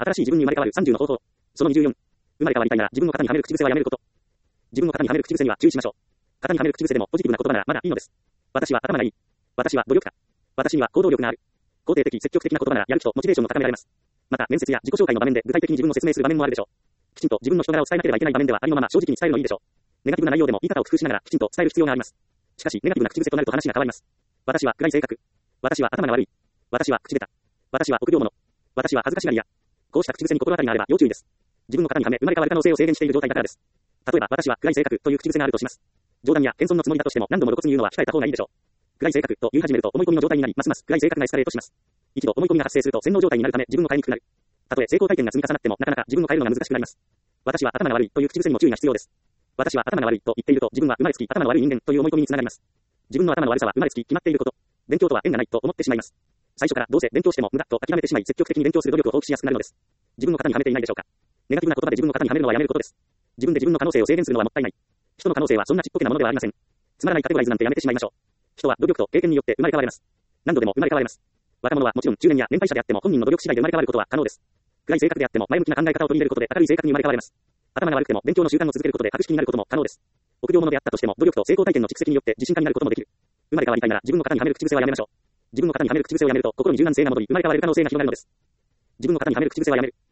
新しい自分に生まれ変わる30の方法。その24。生まれ変わりたいなら自分の型にはめる口癖はやめること。自分の型にはめる口癖には注意しましょう。型にはめる口癖でもポジティブな言葉ならまだいいのです。私は頭がいい。私は努力家。私には行動力がある。肯定的、積極的な言葉ならやる気とモチベーションも高められます。また、面接や自己紹介の場面で具体的に自分を説明する場面もあるでしょう。きちんと自分の人柄を伝えなければいけない場面ではありのまま正直に伝えるのいいでしょう。ネガティブな内容でも言い方を工夫しながらきちんと伝える必要があります。しかし、ネガティブな口癖となると話が変わります。私は暗い性格。私は頭が悪い。私は口下手。私は臆病者。私は恥ずかしがり屋。こうした口癖に心当たりがあれば要注意です。自分の型にはめ生まれ変わる可能性を制限している状態だからです。例えば、私は暗い性格という口癖があるとします。冗談や謙遜のつもりだとしても何度も露骨に言うのは控えた方がいいでしょう。暗い性格と言い始めると思い込みの状態になり、ますます暗い性格がエスカレートします。一度思い込みが発生すると洗脳状態になるため自分を変えにくくなる。たとえ成功体験が積み重なってもなかなか自分を変えるのが難しくなります。私は頭が悪いという口癖にも注意が必要です。私は頭が悪いと言っていると自分は生まれつき頭の悪い人間という思い込みにつながります。自分の頭の悪さは生まれつき決まっていること。勉強とは縁がないと思ってしまいます。最初からどうせ勉強しても無駄と諦めてしまい積極的に勉強する努力を放棄しやすくなるのです。自分の型にはめていないでしょうか。ネガティブな言葉で自分の型にはめるのはやめることです。自分で自分の可能性を制限するのはもったいない。人の可能性はそんなちっぽけなものではありません。つまらないカテゴライズなんてやめてしまいましょう。人は努力と経験によって生まれ変われます。何度でも生まれ変われます。若者はもちろん中年や年配者であっても本人の努力次第で生まれ変わることは可能です。暗い性格であっても前向きな考え方を取り入れることで明るい性格に生まれ変われます。頭が悪くても勉強の習慣を続けることで博識になることも可能です。臆病者であったとしても努力と成功体験の蓄積によって自信家になることもできる。生まれ変わりたいなら自分の型にはめる口癖はやめましょう。自分の型にはめる口癖をやめると心に柔軟性が戻り生まれ変われる可能性が広がるのです。自分の型にはめる口癖はやめる。